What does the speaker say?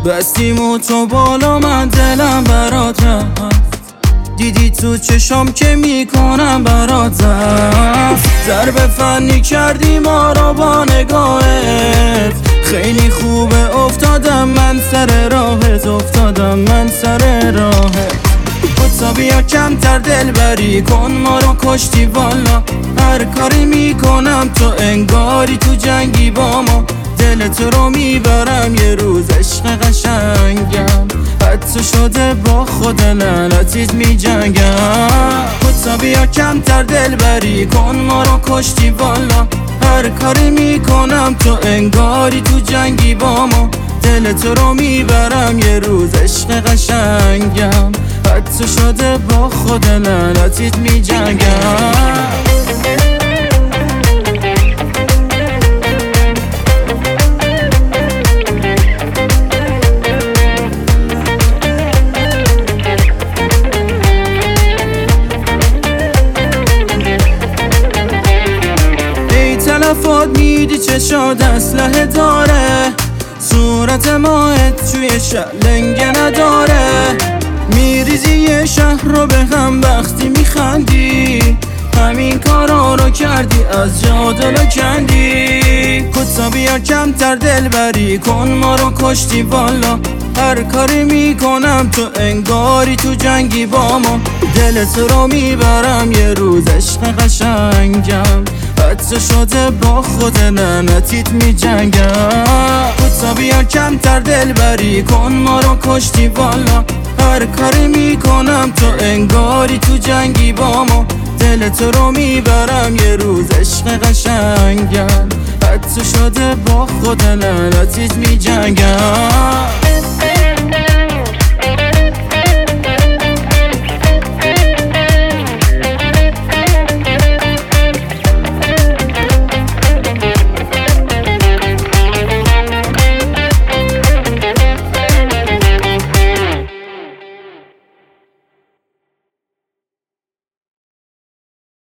بستیم و تو بالا من دلم برات رفت. دیدی تو چشام که میکنم برات زفت. ضرب فنی کردی ما رو با نگاهت، خیلی خوبه افتادم من سر راهت، افتادم من سر راهت. خودتا بیا کمتر دلبری کن، ما رو کشتی والا. هر کاری میکنم تو انگاری تو جنگی با ما. دل تو رو میبرم یه روز عشق قشنگم، حتی شده با خود لعنتیت میجنگم. خودتا بیا کمتر دلبری کن، ما رو کشتی والا. هر کاری میکنم تو انگاری تو جنگی با ما. دل تو رو میبرم یه روز عشق قشنگم، حتی شده با خود لعنتیت میجنگم. تلفات میدی چشاد اسلحه داره، صورت ماهت توی لنگه نداره. میریزی یه شهر رو به هم وقتی میخندی، همین کارا رو کردی از جا دلو کندی. خودتا بیا کمتر دلبری کن، ما رو کشتی والا. هر کاری میکنم تو انگاری تو جنگی با ما. دل تو رو میبرم یه روز عشق قشنگم، حتی شده با خود لعنتیت میجنگم. خودتا بیا کمتر دلبری کن، ما رو کشتی والا. هر کاری میکنم تو انگاری تو جنگی با ما. دل تو رو میبرم یه روز عشق قشنگم، حتی شده با خود لعنتیت میجنگم.